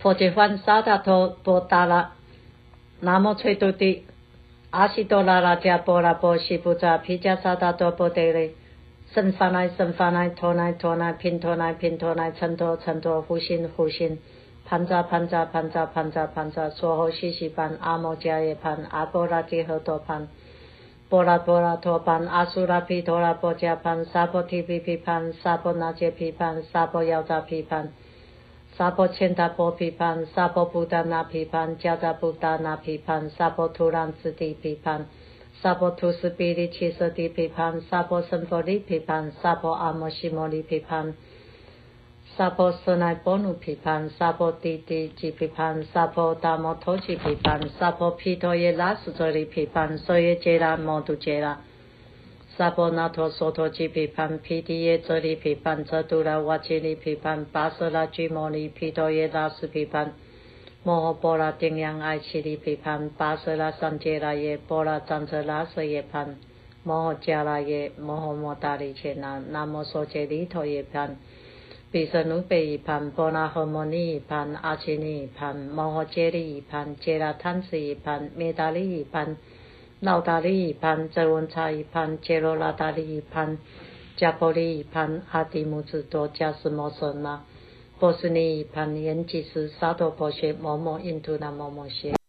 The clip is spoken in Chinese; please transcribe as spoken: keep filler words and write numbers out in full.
破解翻萨达托波达拉，南无崔度地，阿悉多拉拉加波拉波西布扎皮加萨达多波德雷，生发来生发来，托来托来，拼托来拼托来，衬托衬托，呼心呼心，盘扎盘扎盘扎盘扎盘扎，娑吼西西盘，阿摩迦耶盘，阿波拉吉诃多盘。波拉波拉托盘，阿苏拉毗陀拉波迦盘，萨婆提毗毗盘，萨婆那揭毗盘，萨婆腰扎毗盘，萨婆千达波毗盘，萨婆布达那毗盘，迦扎布达那毗盘，萨婆突然之地毗盘，萨婆图斯比利七色地毗盘，萨婆森佛利毗盘，萨婆阿摩西摩利毗盘，萨婆舍奈波努毗盘，萨婆地地吉毗盘，萨婆达摩托吉毗盘，萨婆毗陀耶拉斯遮利毗盘，所耶揭拉摩度揭拉，萨婆那陀娑陀吉毗盘，毗地耶遮利毗盘，遮度拉瓦吉利毗盘，巴舍拉居摩利毗陀耶拉斯毗盘，摩诃波拉丁扬爱奇利毗盘，巴舍拉三揭拉耶波拉赞遮拉舍耶盘，摩诃迦拉耶摩诃摩达利切那，南无娑揭利陀耶盘。毗舍奴贝一盘，波那诃摩尼一盘，阿奇尼一盘，摩诃揭利一盘，揭拉贪斯一盘，灭达利一盘，老达利一盘，遮文叉一盘，揭罗拉达利一盘，迦婆利一盘，阿提姆子多迦斯摩舍那，波斯尼一盘，延吉斯萨多婆谢摩摩印度那摩摩谢。